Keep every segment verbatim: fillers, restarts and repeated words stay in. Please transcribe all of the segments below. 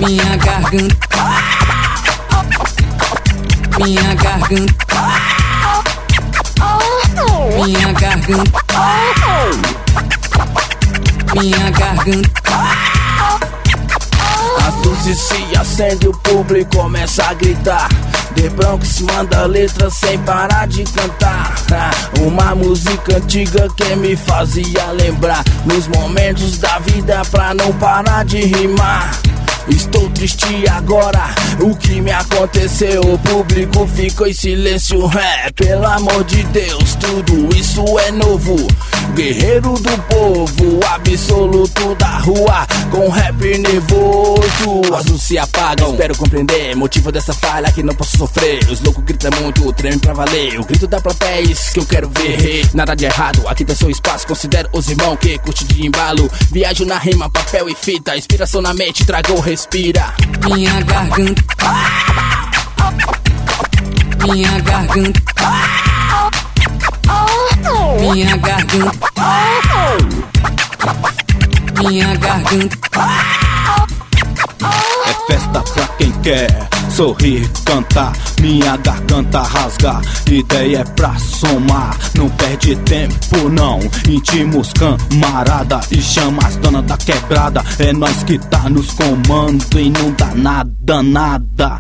minha garganta, minha garganta, minha garganta, minha garganta. As luzes se acendem, o público começa a gritar. The Bronx manda letras sem parar de cantar. Uma música antiga que me fazia lembrar nos momentos da vida pra não parar de rimar. Estou triste agora, o que me aconteceu? O público ficou em silêncio. É, pelo amor de Deus, tudo isso é novo. Guerreiro do povo, absoluto da rua, com rap nervoso. As luzes se apagam, espero compreender motivo dessa falha que não posso sofrer. Os loucos gritam muito, tremem pra valer. O grito da plateia é isso que eu quero ver. Nada de errado, aqui tem seu espaço. Considero os irmãos que curte de embalo. Viajo na rima, papel e fita. Inspiração na mente, tragou, respira. Minha garganta, minha garganta, minha garganta, minha garganta. É festa pra quem quer sorrir, cantar, minha garganta rasgar. Ideia é pra somar, não perde tempo não. Intimos camarada e chama as donas da quebrada. É nós que tá nos comando e não dá nada, nada.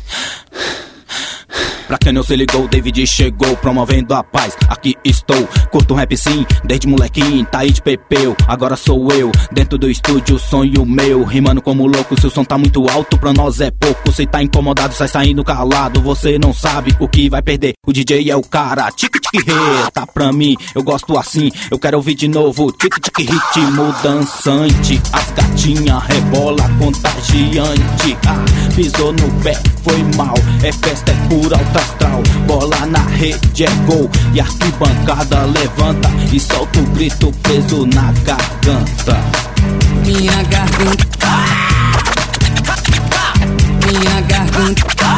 Pra quem não se ligou, o David chegou promovendo a paz. Aqui estou, curto um rap sim, desde molequinho, tá aí de pepeu. Agora sou eu, dentro do estúdio, sonho meu. Rimando como louco, seu som tá muito alto, pra nós é pouco. Cê tá incomodado, sai saindo calado. Você não sabe o que vai perder, o D J é o cara. Tique tique re, tá pra mim, eu gosto assim. Eu quero ouvir de novo, tique tique ritmo dançante. As gatinhas rebola contagiante. Ah, pisou no pé, foi mal. É festa, é pura alta astral. Bola na rede é gol e a arquibancada levanta e solta o grito preso na garganta. Minha garganta, minha garganta,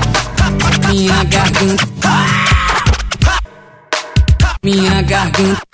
minha garganta, minha garganta.